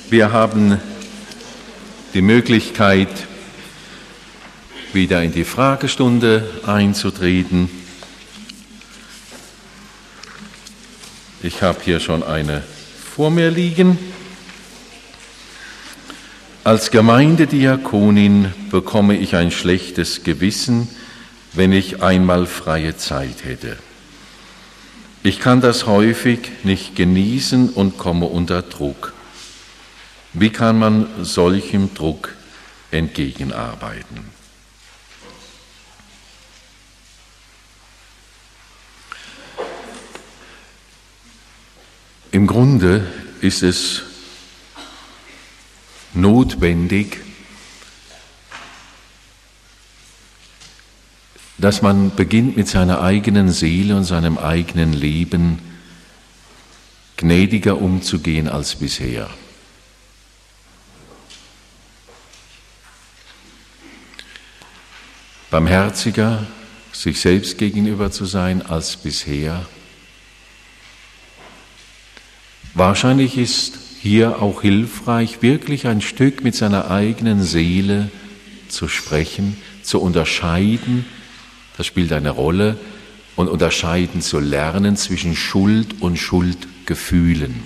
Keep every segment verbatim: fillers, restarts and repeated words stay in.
Wir haben die Möglichkeit, wieder in die Fragestunde einzutreten. Ich habe hier schon eine vor mir liegen. Als Gemeindediakonin bekomme ich ein schlechtes Gewissen, wenn ich einmal freie Zeit hätte. Ich kann das häufig nicht genießen und komme unter Druck. Wie kann man solchem Druck entgegenarbeiten? Im Grunde ist es notwendig, dass man beginnt, mit seiner eigenen Seele und seinem eigenen Leben gnädiger umzugehen als bisher. Barmherziger sich selbst gegenüber zu sein als bisher. Wahrscheinlich ist hier auch hilfreich, wirklich ein Stück mit seiner eigenen Seele zu sprechen, zu unterscheiden, das spielt eine Rolle, und unterscheiden zu lernen zwischen Schuld und Schuldgefühlen.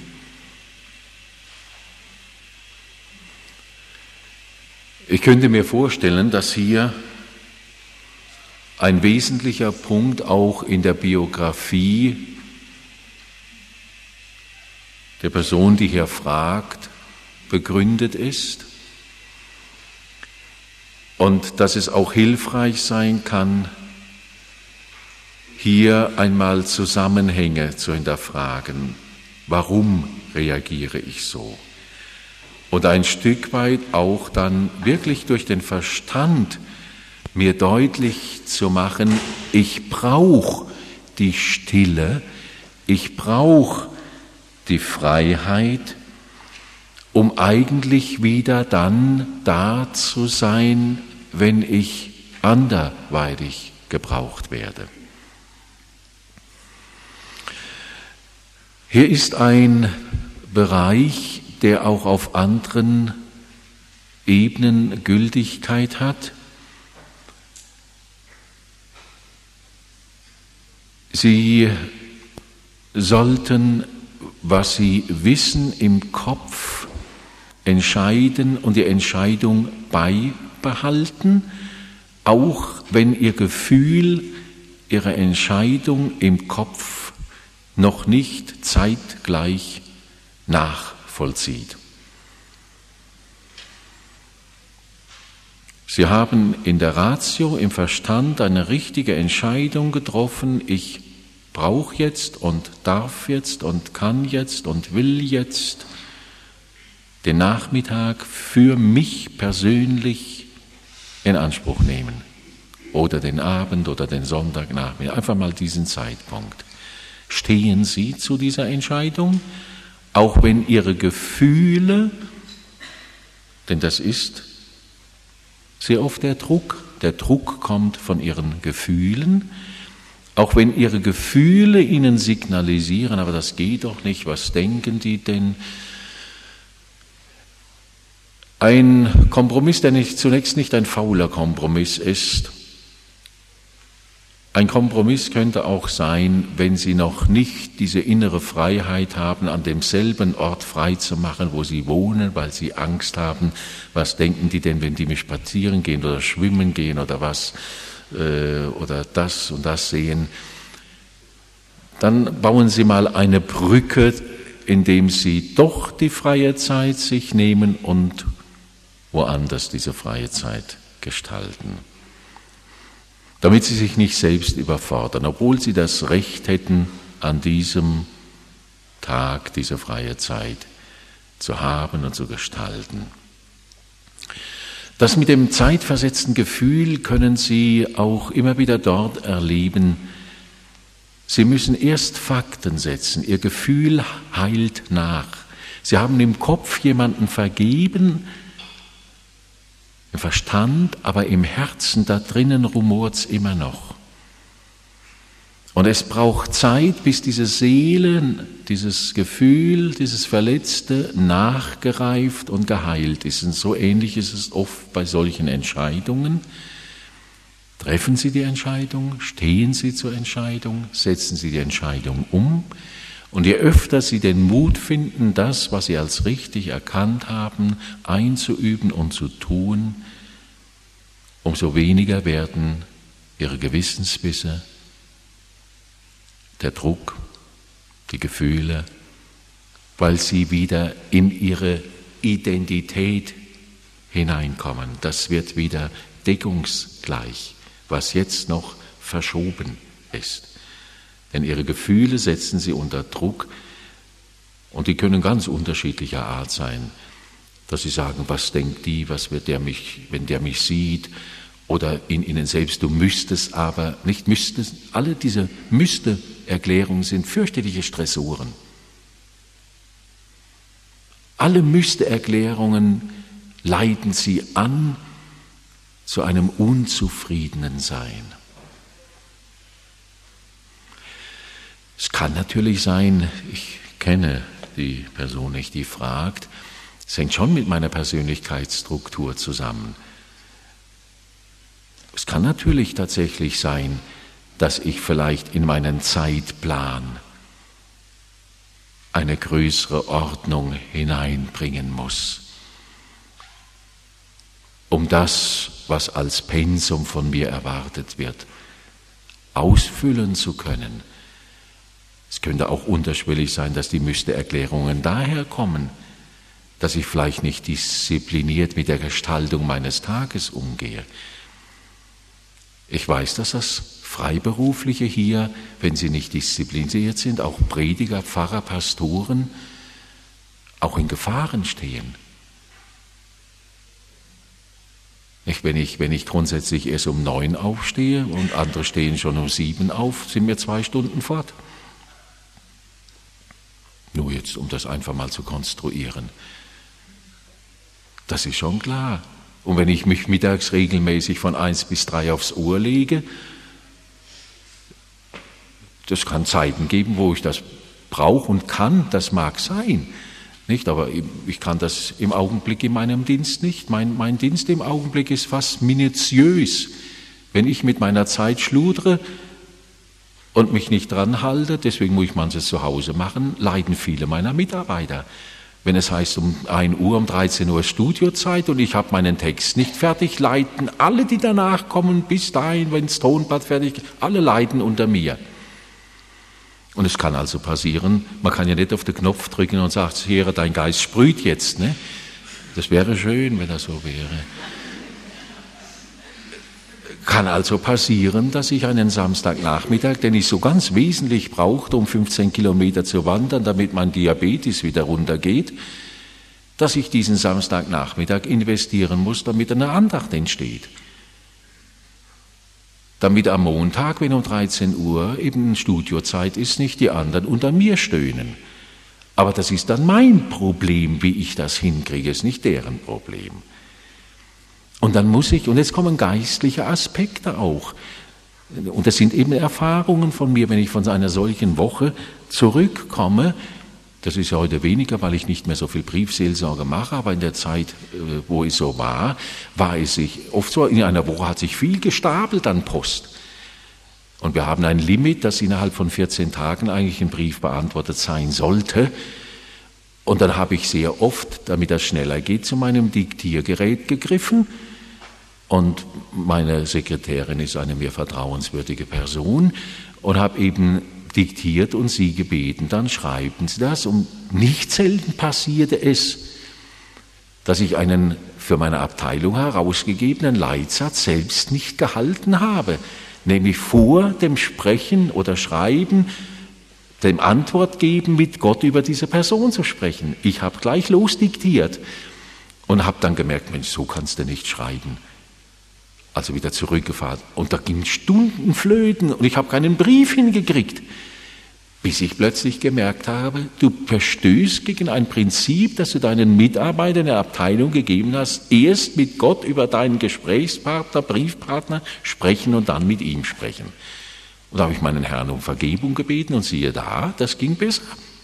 Ich könnte mir vorstellen, dass hier ein wesentlicher Punkt auch in der Biografie der Person, die hier fragt, begründet ist und dass es auch hilfreich sein kann, hier einmal Zusammenhänge zu hinterfragen. Warum reagiere ich so? Und ein Stück weit auch dann wirklich durch den Verstand mir deutlich zu machen, ich brauche die Stille, ich brauche die Freiheit, um eigentlich wieder dann da zu sein, wenn ich anderweitig gebraucht werde. Hier ist ein Bereich, der auch auf anderen Ebenen Gültigkeit hat. Sie sollten, was Sie wissen, im Kopf entscheiden und die Entscheidung beibehalten, auch wenn Ihr Gefühl Ihre Entscheidung im Kopf noch nicht zeitgleich nachvollzieht. Sie haben in der Ratio, im Verstand, eine richtige Entscheidung getroffen. Ich brauche jetzt und darf jetzt und kann jetzt und will jetzt den Nachmittag für mich persönlich in Anspruch nehmen. Oder den Abend oder den Sonntagnachmittag. Einfach mal diesen Zeitpunkt. Stehen Sie zu dieser Entscheidung, auch wenn Ihre Gefühle, denn das ist sehr oft der Druck, der Druck kommt von Ihren Gefühlen, auch wenn Ihre Gefühle Ihnen signalisieren, aber das geht doch nicht, was denken die denn? Ein Kompromiss, der nicht, zunächst nicht ein fauler Kompromiss ist. Ein Kompromiss könnte auch sein, wenn Sie noch nicht diese innere Freiheit haben, an demselben Ort frei zu machen, wo Sie wohnen, weil Sie Angst haben. Was denken die denn, wenn die mit spazieren gehen oder schwimmen gehen oder was, äh, oder das und das sehen? Dann bauen Sie mal eine Brücke, indem Sie doch die freie Zeit sich nehmen und woanders diese freie Zeit gestalten. Damit Sie sich nicht selbst überfordern, obwohl Sie das Recht hätten, an diesem Tag diese freie Zeit zu haben und zu gestalten. Das mit dem zeitversetzten Gefühl können Sie auch immer wieder dort erleben. Sie müssen erst Fakten setzen. Ihr Gefühl heilt nach. Sie haben im Kopf jemanden vergeben, im Verstand, aber im Herzen, da drinnen rumort's immer noch. Und es braucht Zeit, bis diese Seele, dieses Gefühl, dieses Verletzte nachgereift und geheilt ist. Und so ähnlich ist es oft bei solchen Entscheidungen. Treffen Sie die Entscheidung, stehen Sie zur Entscheidung, setzen Sie die Entscheidung um. Und je öfter Sie den Mut finden, das, was Sie als richtig erkannt haben, einzuüben und zu tun, umso weniger werden Ihre Gewissensbisse, der Druck, die Gefühle, weil Sie wieder in Ihre Identität hineinkommen. Das wird wieder deckungsgleich, was jetzt noch verschoben ist. Denn Ihre Gefühle setzen Sie unter Druck und die können ganz unterschiedlicher Art sein. Dass Sie sagen, was denkt die, was wird der mich, wenn der mich sieht, oder in Ihnen selbst, du müsstest aber, nicht müsstest, alle diese Müsste-Erklärungen sind fürchterliche Stressoren. Alle Müsste-Erklärungen leiten Sie an zu einem unzufriedenen Sein. Es kann natürlich sein, ich kenne die Person nicht, die fragt, es hängt schon mit meiner Persönlichkeitsstruktur zusammen. Es kann natürlich tatsächlich sein, dass ich vielleicht in meinen Zeitplan eine größere Ordnung hineinbringen muss, um das, was als Pensum von mir erwartet wird, ausfüllen zu können. Es könnte auch unterschwellig sein, dass die Müsste-Erklärungen daher kommen, dass ich vielleicht nicht diszipliniert mit der Gestaltung meines Tages umgehe. Ich weiß, dass das Freiberufliche hier, wenn sie nicht diszipliniert sind, auch Prediger, Pfarrer, Pastoren, auch in Gefahren stehen. Nicht, wenn ich, wenn ich grundsätzlich erst um neun aufstehe und andere stehen schon um sieben auf, sind wir zwei Stunden fort. Nur jetzt, um das einfach mal zu konstruieren. Das ist schon klar. Und wenn ich mich mittags regelmäßig von eins bis drei aufs Ohr lege, das kann Zeiten geben, wo ich das brauche und kann, das mag sein. Nicht? Aber ich kann das im Augenblick in meinem Dienst nicht. Mein, mein Dienst im Augenblick ist fast minutiös. Wenn ich mit meiner Zeit schludere und mich nicht dran halte, deswegen muss ich manches zu Hause machen, leiden viele meiner Mitarbeiter. Wenn es heißt, um ein Uhr, um dreizehn Uhr Studiozeit und ich habe meinen Text nicht fertig, leiden alle, die danach kommen, bis dahin, wenn das Tonblatt fertig ist, alle leiden unter mir. Und es kann also passieren, man kann ja nicht auf den Knopf drücken und sagt, Herr, dein Geist sprüht jetzt. Ne? Das wäre schön, wenn das so wäre. Kann also passieren, dass ich einen Samstagnachmittag, den ich so ganz wesentlich brauchte, um fünfzehn Kilometer zu wandern, damit mein Diabetes wieder runtergeht, dass ich diesen Samstagnachmittag investieren muss, damit eine Andacht entsteht. Damit am Montag, wenn um dreizehn Uhr eben Studiozeit ist, nicht die anderen unter mir stöhnen. Aber das ist dann mein Problem, wie ich das hinkriege, ist nicht deren Problem. Und dann muss ich, und jetzt kommen geistliche Aspekte auch. Und das sind eben Erfahrungen von mir, wenn ich von einer solchen Woche zurückkomme. Das ist ja heute weniger, weil ich nicht mehr so viel Briefseelsorge mache, aber in der Zeit, wo es so war, war es sich oft so, in einer Woche hat sich viel gestapelt an Post. Und wir haben ein Limit, dass innerhalb von vierzehn Tagen eigentlich ein Brief beantwortet sein sollte. Und dann habe ich sehr oft, damit das schneller geht, zu meinem Diktiergerät gegriffen. Und meine Sekretärin ist eine mir vertrauenswürdige Person und habe eben diktiert und sie gebeten, dann schreiben Sie das. Und nicht selten passierte es, dass ich einen für meine Abteilung herausgegebenen Leitsatz selbst nicht gehalten habe, nämlich vor dem Sprechen oder Schreiben, dem Antwort geben, mit Gott über diese Person zu sprechen. Ich habe gleich losdiktiert und habe dann gemerkt, Mensch, so kannst du nicht schreiben. Also wieder zurückgefahren. Und da gingen Stunden flöten und ich habe keinen Brief hingekriegt, bis ich plötzlich gemerkt habe, du verstößt gegen ein Prinzip, das du deinen Mitarbeitern in der Abteilung gegeben hast, erst mit Gott über deinen Gesprächspartner, Briefpartner sprechen und dann mit ihm sprechen. Und da habe ich meinen Herrn um Vergebung gebeten und siehe da, das ging besser.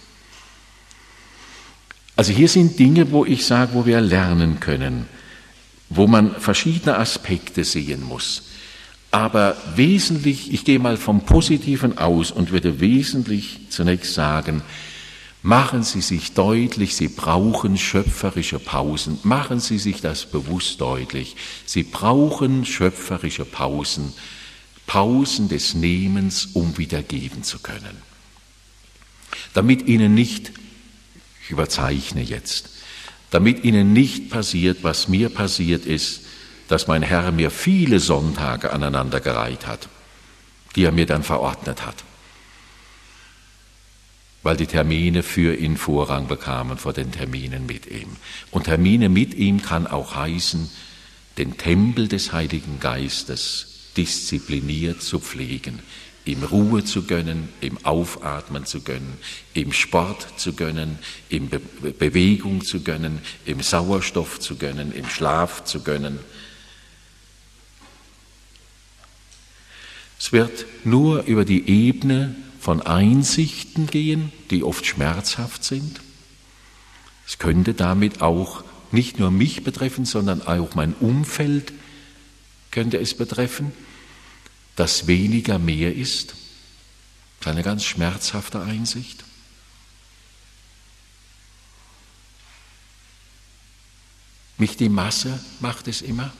Also hier sind Dinge, wo ich sage, wo wir lernen können, wo man verschiedene Aspekte sehen muss. Aber wesentlich, ich gehe mal vom Positiven aus und würde wesentlich zunächst sagen, machen Sie sich deutlich, Sie brauchen schöpferische Pausen. Machen Sie sich das bewusst deutlich. Sie brauchen schöpferische Pausen, Pausen des Nehmens, um wieder geben zu können. Damit Ihnen nicht, ich überzeichne jetzt, damit Ihnen nicht passiert, was mir passiert ist, dass mein Herr mir viele Sonntage aneinandergereiht hat, die er mir dann verordnet hat, weil die Termine für ihn Vorrang bekamen vor den Terminen mit ihm. Und Termine mit ihm kann auch heißen, den Tempel des Heiligen Geistes diszipliniert zu pflegen, ihm Ruhe zu gönnen, ihm Aufatmen zu gönnen, ihm Sport zu gönnen, ihm Be- Bewegung zu gönnen, ihm Sauerstoff zu gönnen, ihm Schlaf zu gönnen. Es wird nur über die Ebene von Einsichten gehen, die oft schmerzhaft sind. Es könnte damit auch nicht nur mich betreffen, sondern auch mein Umfeld könnte es betreffen, dass weniger mehr ist. Das ist eine ganz schmerzhafte Einsicht. Nicht die Masse macht es immer.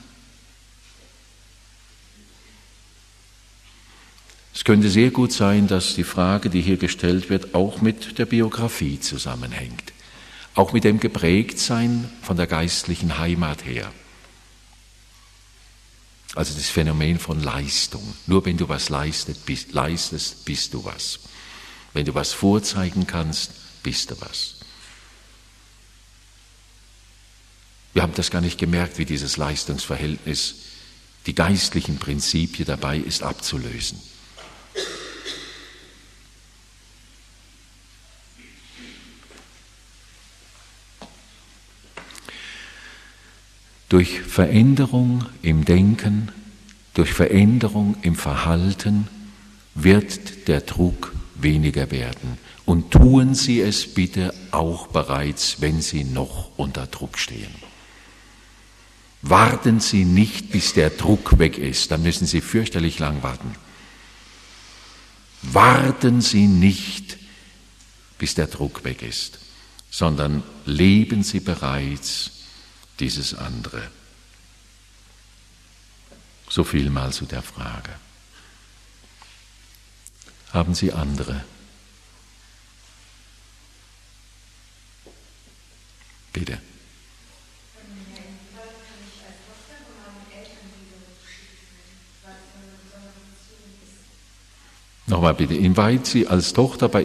Es könnte sehr gut sein, dass die Frage, die hier gestellt wird, auch mit der Biografie zusammenhängt. Auch mit dem Geprägtsein von der geistlichen Heimat her. Also das Phänomen von Leistung. Nur wenn du was leistet, bist, leistest, bist du was. Wenn du was vorzeigen kannst, bist du was. Wir haben das gar nicht gemerkt, wie dieses Leistungsverhältnis die geistlichen Prinzipien dabei ist abzulösen. Durch Veränderung im Denken, durch Veränderung im Verhalten wird der Druck weniger werden. Und tun Sie es bitte auch bereits, wenn Sie noch unter Druck stehen. Warten Sie nicht, bis der Druck weg ist, dann müssen Sie fürchterlich lang warten. Warten Sie nicht, bis der Druck weg ist, sondern leben Sie bereits dieses andere. So viel mal zu der Frage. Haben Sie andere? Bitte. Nochmal bitte, inwieweit Sie als Tochter bei...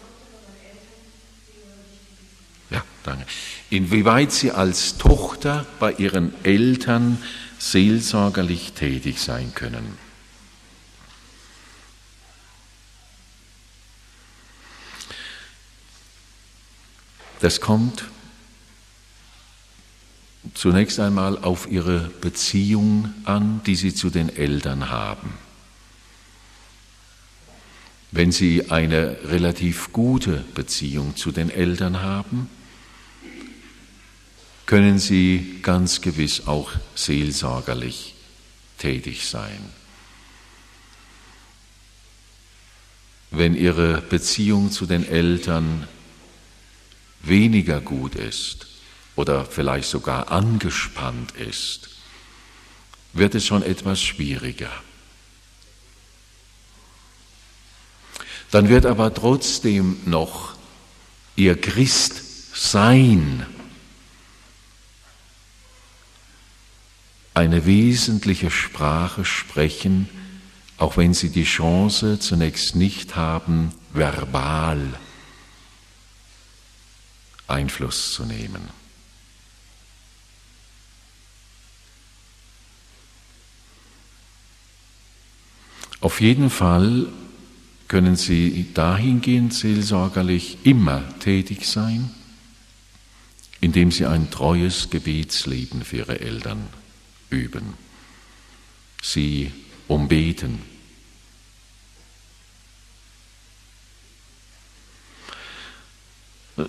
Ja, danke. Inwieweit Sie als Tochter bei Ihren Eltern seelsorgerlich tätig sein können. Das kommt zunächst einmal auf Ihre Beziehung an, die Sie zu den Eltern haben. Wenn Sie eine relativ gute Beziehung zu den Eltern haben, können Sie ganz gewiss auch seelsorgerlich tätig sein. Wenn Ihre Beziehung zu den Eltern weniger gut ist oder vielleicht sogar angespannt ist, wird es schon etwas schwieriger. Dann wird aber trotzdem noch Ihr Christsein eine wesentliche Sprache sprechen, auch wenn Sie die Chance zunächst nicht haben, verbal Einfluss zu nehmen. Auf jeden Fall können Sie dahingehend seelsorgerlich immer tätig sein, indem Sie ein treues Gebetsleben für Ihre Eltern üben, sie umbeten,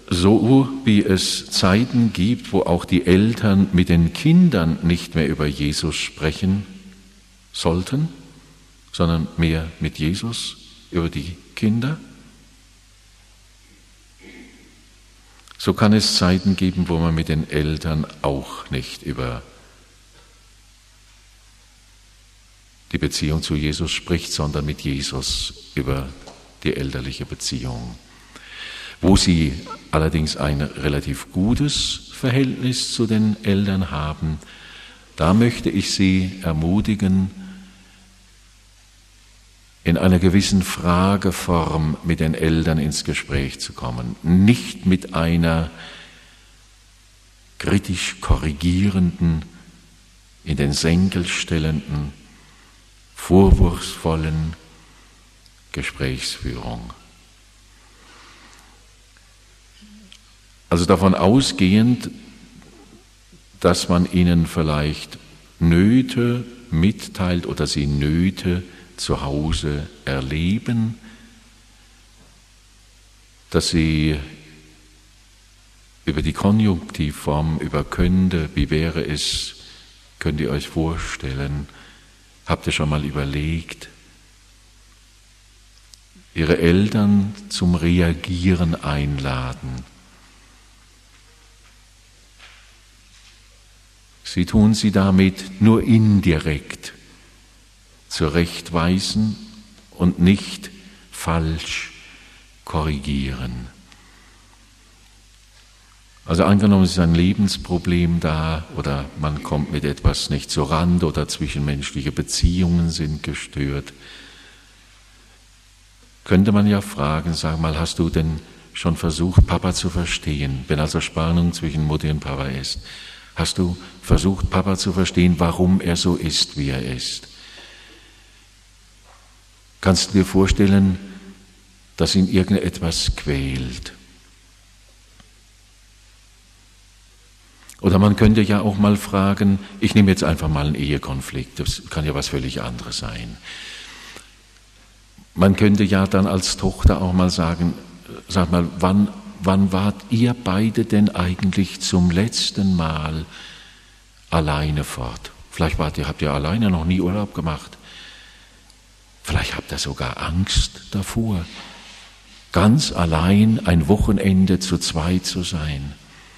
so wie es Zeiten gibt, wo auch die Eltern mit den Kindern nicht mehr über Jesus sprechen sollten, sondern mehr mit Jesus über die Kinder, so kann es Zeiten geben, wo man mit den Eltern auch nicht über die Beziehung zu Jesus spricht, sondern mit Jesus über die elterliche Beziehung. Wo sie allerdings ein relativ gutes Verhältnis zu den Eltern haben, da möchte ich Sie ermutigen, in einer gewissen Frageform mit den Eltern ins Gespräch zu kommen. Nicht mit einer kritisch korrigierenden, in den Senkel stellenden, vorwurfsvollen Gesprächsführung. Also davon ausgehend, dass man ihnen vielleicht Nöte mitteilt oder sie Nöte zu Hause erleben, dass sie über die Konjunktivform, über könnte, wie wäre es, könnt ihr euch vorstellen, habt ihr schon mal überlegt, ihre Eltern zum Reagieren einladen. Sie tun sie damit nur indirekt zurechtweisen und nicht falsch korrigieren. Also angenommen, es ist ein Lebensproblem da oder man kommt mit etwas nicht zur Rand oder zwischenmenschliche Beziehungen sind gestört, könnte man ja fragen, sag mal, hast du denn schon versucht, Papa zu verstehen, wenn also Spannung zwischen Mutter und Papa ist? Hast du versucht, Papa zu verstehen, warum er so ist, wie er ist? Kannst du dir vorstellen, dass ihn irgendetwas quält? Oder man könnte ja auch mal fragen, ich nehme jetzt einfach mal einen Ehekonflikt, das kann ja was völlig anderes sein. Man könnte ja dann als Tochter auch mal sagen, sag mal, wann, wann wart ihr beide denn eigentlich zum letzten Mal alleine fort? Vielleicht wart ihr, habt ihr alleine noch nie Urlaub gemacht. Vielleicht habt ihr sogar Angst davor, ganz allein ein Wochenende zu zweit zu sein.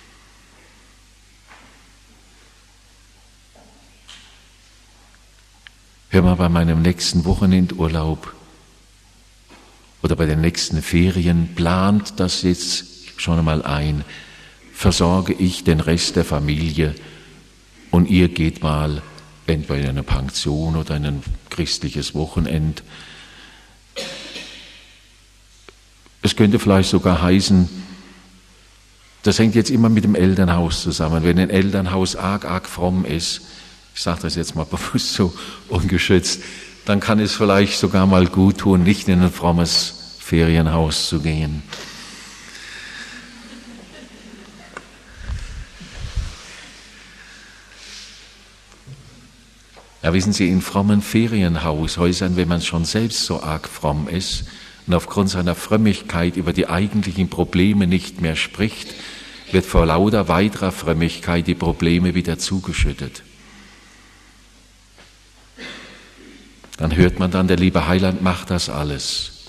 Hör mal, bei meinem nächsten Wochenendurlaub oder bei den nächsten Ferien, plant das jetzt schon einmal ein, versorge ich den Rest der Familie und ihr geht mal entweder in eine Pension oder in ein christliches Wochenend. Es könnte vielleicht sogar heißen, das hängt jetzt immer mit dem Elternhaus zusammen. Wenn ein Elternhaus arg, arg fromm ist, ich sage das jetzt mal bewusst so ungeschützt, dann kann es vielleicht sogar mal gut tun, nicht in ein frommes Ferienhaus zu gehen. Ja, wissen Sie, in frommen Ferienhaushäusern, wenn man schon selbst so arg fromm ist und aufgrund seiner Frömmigkeit über die eigentlichen Probleme nicht mehr spricht, wird vor lauter weiterer Frömmigkeit die Probleme wieder zugeschüttet. Dann hört man dann, der liebe Heiland macht das alles.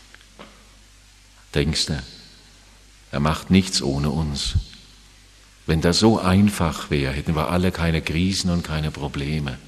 Denkst du, er macht nichts ohne uns. Wenn das so einfach wäre, hätten wir alle keine Krisen und keine Probleme.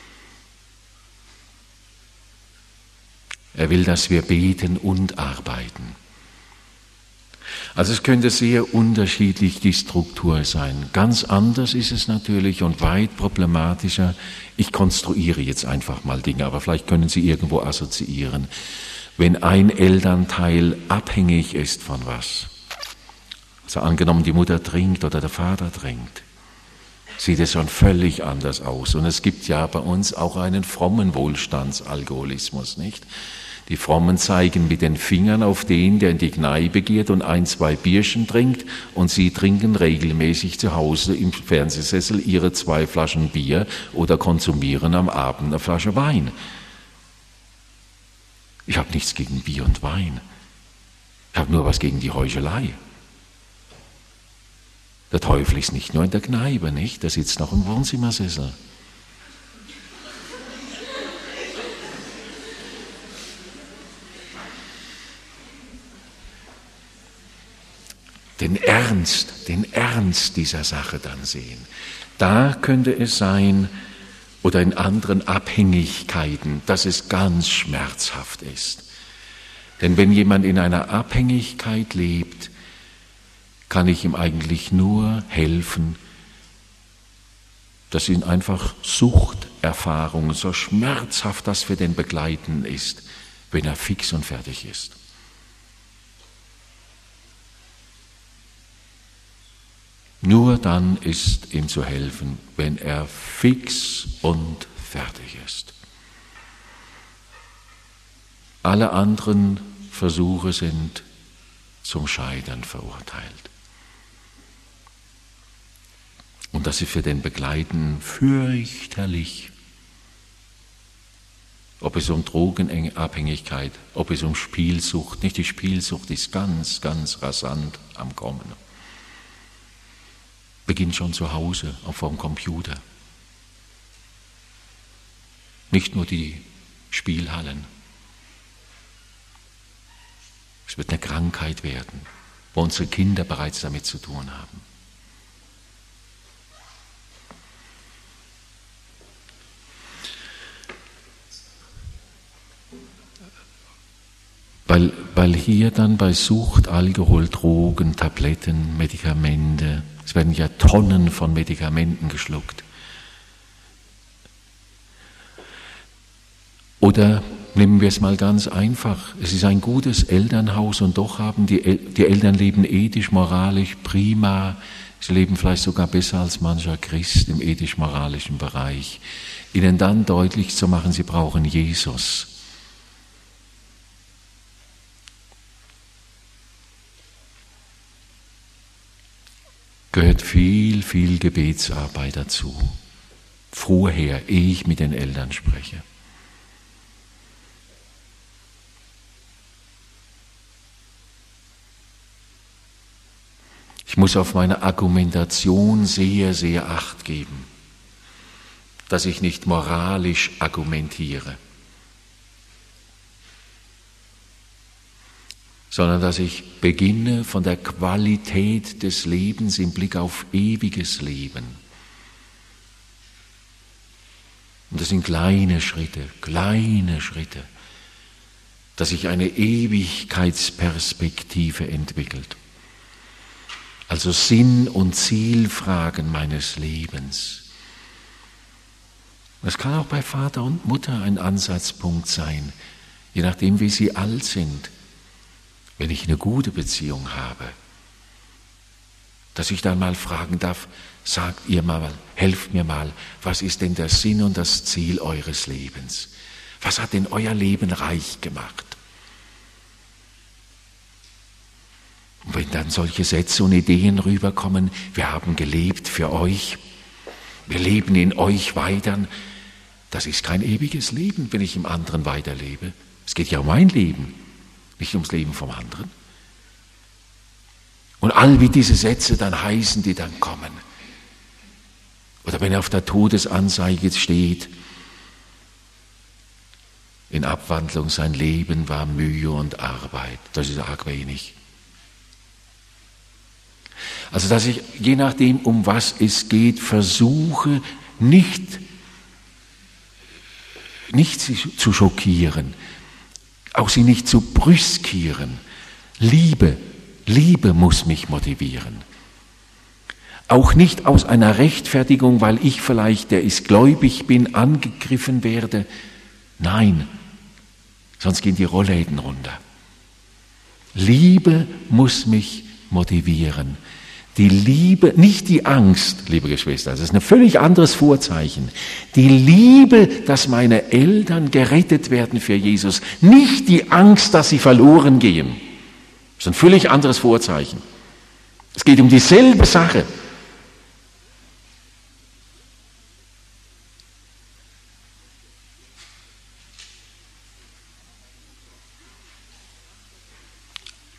Er will, dass wir beten und arbeiten. Also es könnte sehr unterschiedlich die Struktur sein. Ganz anders ist es natürlich und weit problematischer. Ich konstruiere jetzt einfach mal Dinge, aber vielleicht können Sie irgendwo assoziieren. Wenn ein Elternteil abhängig ist von was, also angenommen die Mutter trinkt oder der Vater trinkt, sieht es schon völlig anders aus. Und es gibt ja bei uns auch einen frommen Wohlstandsalkoholismus, nicht? Die Frommen zeigen mit den Fingern auf den, der in die Kneipe geht und ein, zwei Bierchen trinkt, und sie trinken regelmäßig zu Hause im Fernsehsessel ihre zwei Flaschen Bier oder konsumieren am Abend eine Flasche Wein. Ich habe nichts gegen Bier und Wein. Ich habe nur was gegen die Heuchelei. Der Teufel ist nicht nur in der Kneipe, nicht? Der sitzt noch im Wohnzimmersessel. Den Ernst, den Ernst dieser Sache dann sehen. Da könnte es sein, oder in anderen Abhängigkeiten, dass es ganz schmerzhaft ist. Denn wenn jemand in einer Abhängigkeit lebt, kann ich ihm eigentlich nur helfen, das sind einfach Suchterfahrungen, so schmerzhaft das für den Begleitenden ist, wenn er fix und fertig ist. Nur dann ist ihm zu helfen, wenn er fix und fertig ist. Alle anderen Versuche sind zum Scheitern verurteilt. Und das ist für den Begleitenden fürchterlich. Ob es um Drogenabhängigkeit, ob es um Spielsucht, nicht die Spielsucht ist ganz, ganz rasant am Kommen. Beginnt schon zu Hause, auch vor dem Computer. Nicht nur die Spielhallen. Es wird eine Krankheit werden, wo unsere Kinder bereits damit zu tun haben. Weil, weil hier dann bei Sucht, Alkohol, Drogen, Tabletten, Medikamente, es werden ja Tonnen von Medikamenten geschluckt. Oder nehmen wir es mal ganz einfach, es ist ein gutes Elternhaus und doch haben die, El- die Eltern leben ethisch, moralisch prima, sie leben vielleicht sogar besser als mancher Christ im ethisch-moralischen Bereich. Ihnen dann deutlich zu machen, sie brauchen Jesus. Gehört viel, viel Gebetsarbeit dazu. Vorher, ehe ich mit den Eltern spreche. Ich muss auf meine Argumentation sehr, sehr Acht geben, dass ich nicht moralisch argumentiere, sondern dass ich beginne von der Qualität des Lebens im Blick auf ewiges Leben. Und das sind kleine Schritte, kleine Schritte, dass sich eine Ewigkeitsperspektive entwickelt. Also Sinn- und Zielfragen meines Lebens. Das kann auch bei Vater und Mutter ein Ansatzpunkt sein, je nachdem, wie sie alt sind. Wenn ich eine gute Beziehung habe, dass ich dann mal fragen darf, sagt ihr mal, helft mir mal, was ist denn der Sinn und das Ziel eures Lebens? Was hat denn euer Leben reich gemacht? Und wenn dann solche Sätze und Ideen rüberkommen, wir haben gelebt für euch, wir leben in euch weiter, das ist kein ewiges Leben, wenn ich im anderen weiterlebe. Es geht ja um mein Leben, nicht ums Leben vom anderen. Und all wie diese Sätze dann heißen, die dann kommen. Oder wenn auf der Todesanzeige steht, in Abwandlung sein Leben war Mühe und Arbeit. Das ist arg wenig. Also dass ich, je nachdem, um was es geht, versuche, nicht, nicht sie zu schockieren, auch sie nicht zu brüskieren. Liebe, Liebe muss mich motivieren. Auch nicht aus einer Rechtfertigung, weil ich vielleicht, der ich gläubig bin, angegriffen werde. Nein, sonst gehen die Rollläden runter. Liebe muss mich motivieren. Die Liebe, nicht die Angst, liebe Geschwister, das ist ein völlig anderes Vorzeichen. Die Liebe, dass meine Eltern gerettet werden für Jesus, nicht die Angst, dass sie verloren gehen. Das ist ein völlig anderes Vorzeichen. Es geht um dieselbe Sache.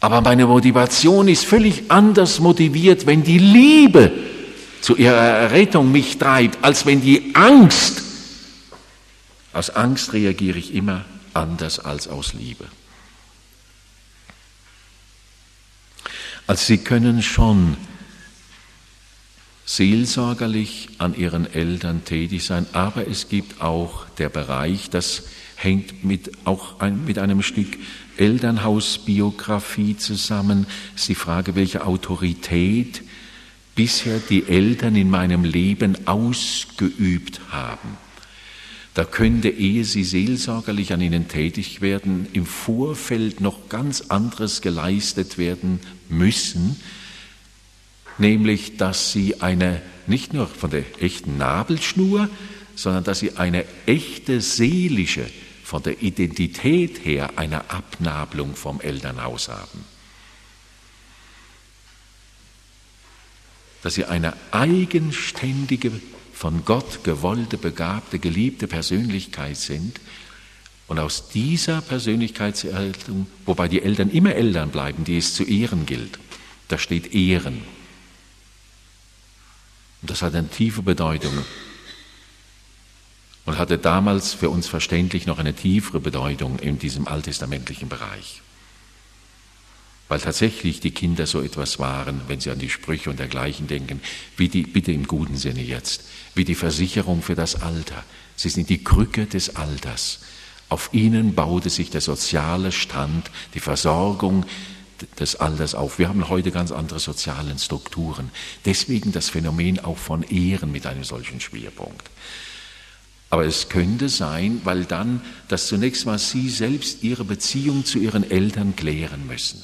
Aber meine Motivation ist völlig anders motiviert, wenn die Liebe zu ihrer Errettung mich treibt, als wenn die Angst. Aus Angst reagiere ich immer anders als aus Liebe. Also Sie können schon seelsorgerlich an Ihren Eltern tätig sein, aber es gibt auch der Bereich, das hängt mit, auch ein, mit einem Stück Elternhausbiografie zusammen, ist die Frage, welche Autorität bisher die Eltern in meinem Leben ausgeübt haben. Da könnte, ehe sie seelsorgerlich an ihnen tätig werden, im Vorfeld noch ganz anderes geleistet werden müssen, nämlich, dass sie eine, nicht nur von der echten Nabelschnur, sondern dass sie eine echte seelische, von der Identität her, eine Abnabelung vom Elternhaus haben. Dass sie eine eigenständige, von Gott gewollte, begabte, geliebte Persönlichkeit sind und aus dieser Persönlichkeitserhaltung, wobei die Eltern immer Eltern bleiben, die es zu ehren gilt, da steht Ehren. Und das hat eine tiefe Bedeutung und hatte damals für uns verständlich noch eine tiefere Bedeutung in diesem alttestamentlichen Bereich. Weil tatsächlich die Kinder so etwas waren, wenn sie an die Sprüche und dergleichen denken, wie die, bitte im guten Sinne jetzt, wie die Versicherung für das Alter. Sie sind die Krücke des Alters. Auf ihnen baute sich der soziale Stand, die Versorgung des Alters auf. Wir haben heute ganz andere soziale Strukturen. Deswegen das Phänomen auch von Ehren mit einem solchen Schwerpunkt. Aber es könnte sein, weil dann, dass zunächst mal Sie selbst Ihre Beziehung zu Ihren Eltern klären müssen.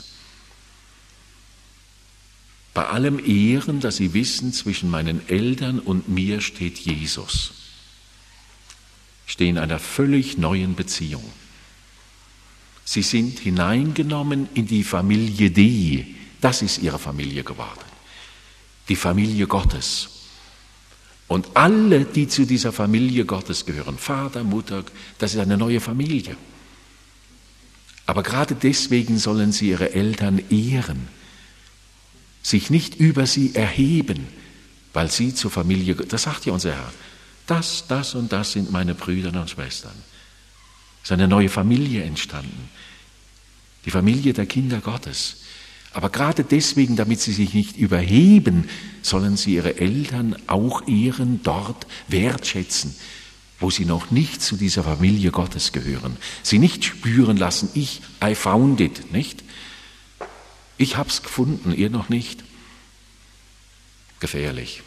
Bei allem Ehren, dass Sie wissen, zwischen meinen Eltern und mir steht Jesus. Ich stehe in einer völlig neuen Beziehung. Sie sind hineingenommen in die Familie Dei. Das ist Ihre Familie geworden. Die Familie Gottes. Und alle, die zu dieser Familie Gottes gehören, Vater, Mutter, das ist eine neue Familie. Aber gerade deswegen sollen Sie Ihre Eltern ehren. Sich nicht über sie erheben, weil sie zur Familie, das sagt ja unser Herr, das, das und das sind meine Brüder und Schwestern. Es ist eine neue Familie entstanden, die Familie der Kinder Gottes. Aber gerade deswegen, damit sie sich nicht überheben, sollen sie ihre Eltern auch ehren, dort wertschätzen, wo sie noch nicht zu dieser Familie Gottes gehören. Sie nicht spüren lassen, ich, I found it, nicht? Ich hab's gefunden, ihr noch nicht. Gefährlich.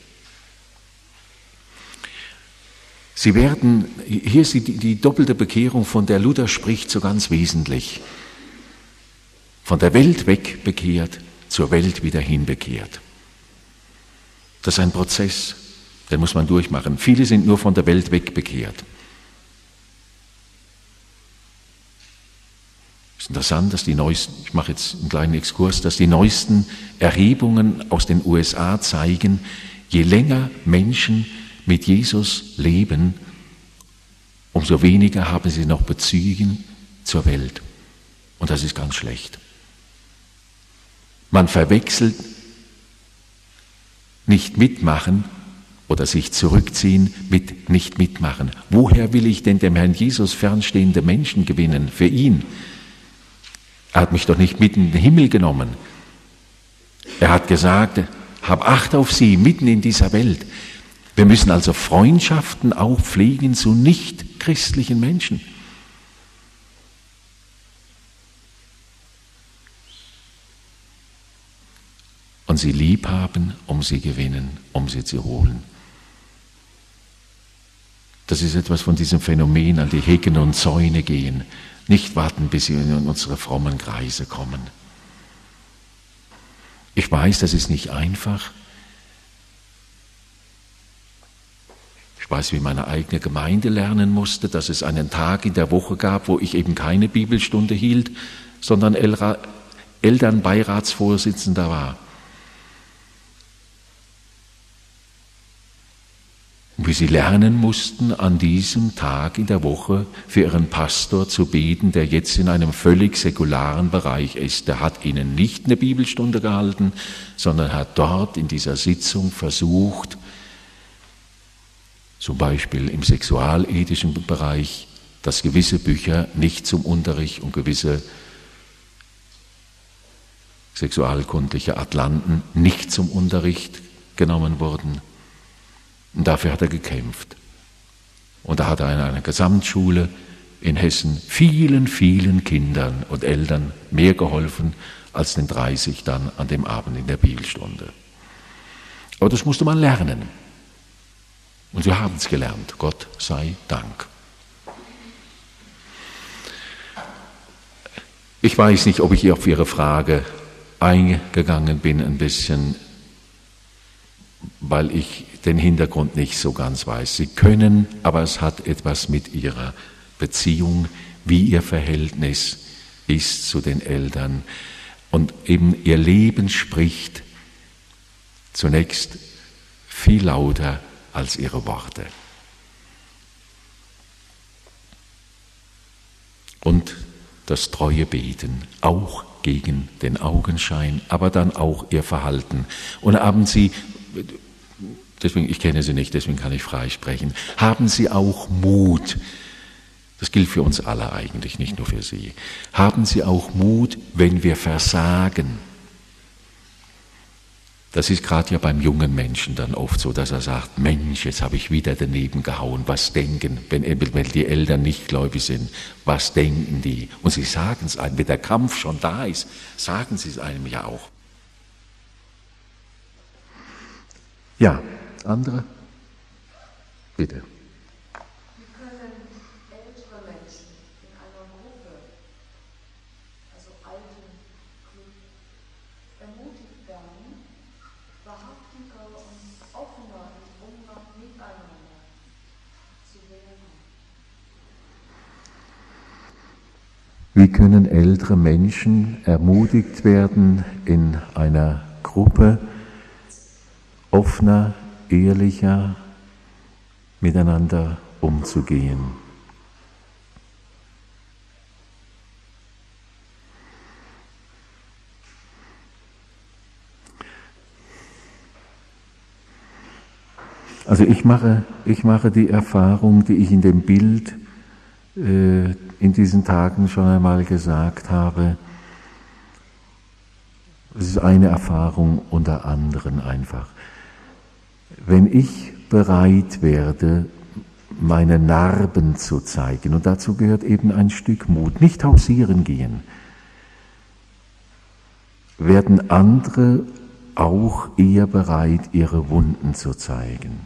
Sie werden, hier ist die, die doppelte Bekehrung, von der Luther spricht, so ganz wesentlich. Von der Welt weg bekehrt, zur Welt wieder hinbekehrt. Das ist ein Prozess, den muss man durchmachen. Viele sind nur von der Welt weg bekehrt. Es ist interessant, dass die neuesten, ich mache jetzt einen kleinen Exkurs, dass die neuesten Erhebungen aus den U S A zeigen, je länger Menschen mit Jesus leben, umso weniger haben sie noch Beziehungen zur Welt. Und das ist ganz schlecht. Man verwechselt nicht mitmachen oder sich zurückziehen mit nicht mitmachen. Woher will ich denn dem Herrn Jesus fernstehende Menschen gewinnen? Für ihn. Er hat mich doch nicht mitten in den Himmel genommen. Er hat gesagt, hab Acht auf sie mitten in dieser Welt. Wir müssen also Freundschaften auch pflegen zu nicht-christlichen Menschen. Und sie lieb haben, um sie gewinnen, um sie zu holen. Das ist etwas von diesem Phänomen, an die Hecken und Zäune gehen. Nicht warten, bis sie in unsere frommen Kreise kommen. Ich weiß, das ist nicht einfach. Ich weiß, wie meine eigene Gemeinde lernen musste, dass es einen Tag in der Woche gab, wo ich eben keine Bibelstunde hielt, sondern Elternbeiratsvorsitzender war. wie sie lernen mussten, an diesem Tag in der Woche für ihren Pastor zu beten, der jetzt in einem völlig säkularen Bereich ist. Der hat ihnen nicht eine Bibelstunde gehalten, sondern hat dort in dieser Sitzung versucht, zum Beispiel im sexualethischen Bereich, dass gewisse Bücher nicht zum Unterricht und gewisse sexualkundliche Atlanten nicht zum Unterricht genommen wurden. Und dafür hat er gekämpft. Und da hat er in einer Gesamtschule in Hessen vielen, vielen Kindern und Eltern mehr geholfen als den dreißig dann an dem Abend in der Bibelstunde. Aber das musste man lernen. Und wir haben es gelernt, Gott sei Dank. Ich weiß nicht, ob ich auf Ihre Frage eingegangen bin, ein bisschen, weil ich den Hintergrund nicht so ganz weiß. Sie können, aber es hat etwas mit Ihrer Beziehung, wie Ihr Verhältnis ist zu den Eltern. Und eben Ihr Leben spricht zunächst viel lauter als Ihre Worte. Und das treue Beten, auch gegen den Augenschein, aber dann auch Ihr Verhalten. Und haben Sie, deswegen, ich kenne Sie nicht, deswegen kann ich frei sprechen, haben Sie auch Mut, das gilt für uns alle eigentlich, nicht nur für Sie, haben Sie auch Mut, wenn wir versagen. Das ist gerade ja beim jungen Menschen dann oft so, dass er sagt, Mensch, jetzt habe ich wieder daneben gehauen, was denken, wenn, wenn die Eltern nicht gläubig sind, was denken die? Und sie sagen es einem, wenn der Kampf schon da ist, sagen sie es einem ja auch. Ja, andere? Bitte. Wie können ältere Menschen ermutigt werden, in einer Gruppe offener, ehrlicher miteinander umzugehen? Also ich mache, ich mache die Erfahrung, die ich in dem Bild äh, in diesen Tagen schon einmal gesagt habe. Es ist eine Erfahrung unter anderen einfach. Wenn ich bereit werde, meine Narben zu zeigen, und dazu gehört eben ein Stück Mut, nicht hausieren gehen, werden andere auch eher bereit, ihre Wunden zu zeigen.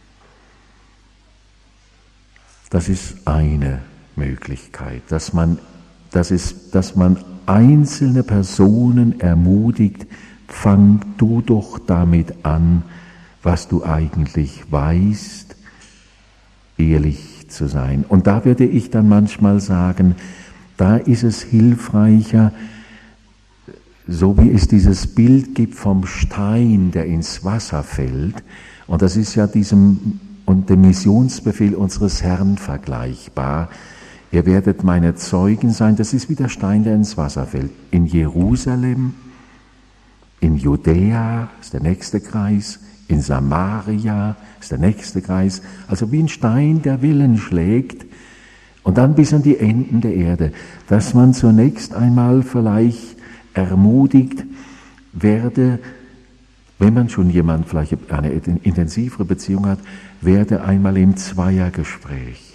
Das ist eine Möglichkeit, dass man, dass es, dass man einzelne Personen ermutigt, fang du doch damit an, was du eigentlich weißt, ehrlich zu sein. Und da würde ich dann manchmal sagen, da ist es hilfreicher, so wie es dieses Bild gibt vom Stein, der ins Wasser fällt, und das ist ja diesem und dem Missionsbefehl unseres Herrn vergleichbar. Ihr werdet meine Zeugen sein, das ist wie der Stein, der ins Wasser fällt. In Jerusalem, in Judäa ist der nächste Kreis, in Samaria ist der nächste Kreis, also wie ein Stein, der Wellen schlägt und dann bis an die Enden der Erde, dass man zunächst einmal vielleicht ermutigt werde, wenn man schon jemand vielleicht eine intensivere Beziehung hat, werde einmal im Zweiergespräch.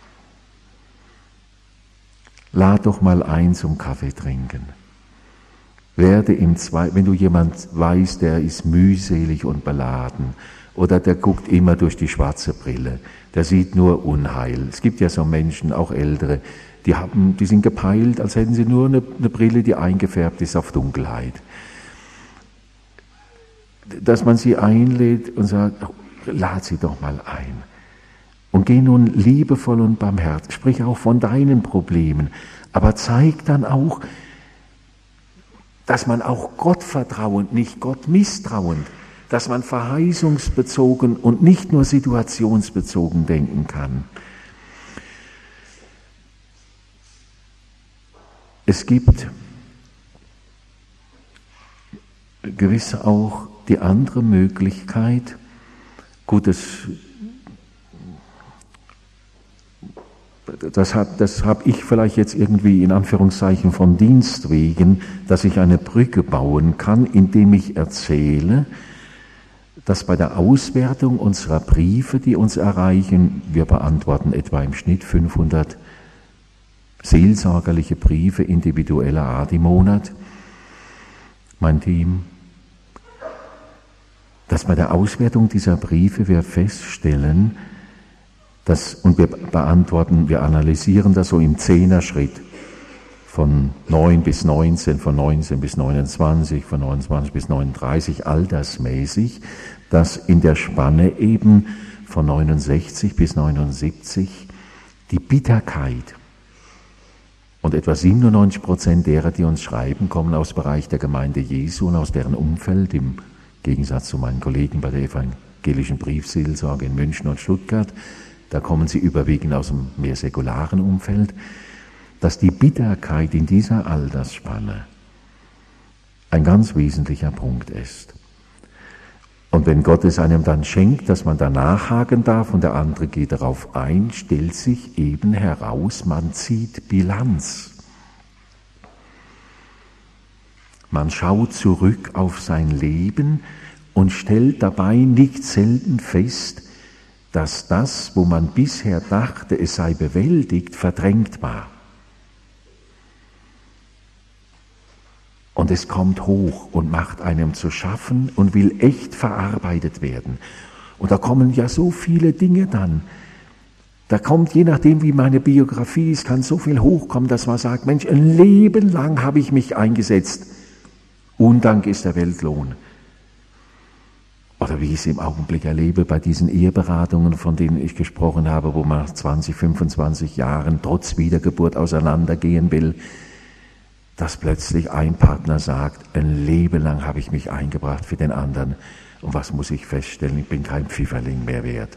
Lad doch mal ein zum Kaffee trinken. Werde im Zwei, wenn du jemand weißt, der ist mühselig und beladen oder der guckt immer durch die schwarze Brille, der sieht nur Unheil. Es gibt ja so Menschen, auch Ältere, die haben, die sind gepeilt, als hätten sie nur eine, eine Brille, die eingefärbt ist auf Dunkelheit. Dass man sie einlädt und sagt, lad sie doch mal ein. Und geh nun liebevoll und barmherzig, sprich auch von deinen Problemen, aber zeig dann auch, dass man auch Gott vertrauend, nicht Gott misstrauend, dass man verheißungsbezogen und nicht nur situationsbezogen denken kann. Es gibt gewiss auch die andere Möglichkeit, gut, das, das habe das hab ich vielleicht jetzt irgendwie in Anführungszeichen von Dienst wegen, dass ich eine Brücke bauen kann, indem ich erzähle, dass bei der Auswertung unserer Briefe, die uns erreichen, wir beantworten etwa im Schnitt fünfhundert seelsorgerliche Briefe individueller Art im Monat, mein Team, dass bei der Auswertung dieser Briefe wir feststellen, dass, und wir beantworten, wir analysieren das so im Zehner-Schritt, von neun bis neunzehn, von neunzehn bis neunundzwanzig, von neunundzwanzig bis neununddreißig, altersmäßig, dass in der Spanne eben von neunundsechzig bis neunundsiebzig die Bitterkeit, und etwa siebenundneunzig Prozent derer, die uns schreiben, kommen aus dem Bereich der Gemeinde Jesu und aus deren Umfeld, im Gegensatz zu meinen Kollegen bei der evangelischen Briefseelsorge in München und Stuttgart, da kommen sie überwiegend aus dem mehr säkularen Umfeld, dass die Bitterkeit in dieser Altersspanne ein ganz wesentlicher Punkt ist. Und wenn Gott es einem dann schenkt, dass man da nachhaken darf und der andere geht darauf ein, stellt sich eben heraus, man zieht Bilanz. Man schaut zurück auf sein Leben und stellt dabei nicht selten fest, dass das, wo man bisher dachte, es sei bewältigt, verdrängt war. Und es kommt hoch und macht einem zu schaffen und will echt verarbeitet werden. Und da kommen ja so viele Dinge dann. Da kommt, je nachdem wie meine Biografie ist, kann so viel hochkommen, dass man sagt, Mensch, ein Leben lang habe ich mich eingesetzt. Undank ist der Weltlohn. Oder wie ich es im Augenblick erlebe bei diesen Eheberatungen, von denen ich gesprochen habe, wo man nach zwanzig, fünfundzwanzig Jahren trotz Wiedergeburt auseinandergehen will, dass plötzlich ein Partner sagt, ein Leben lang habe ich mich eingebracht für den anderen. Und was muss ich feststellen? Ich bin kein Pfifferling mehr wert.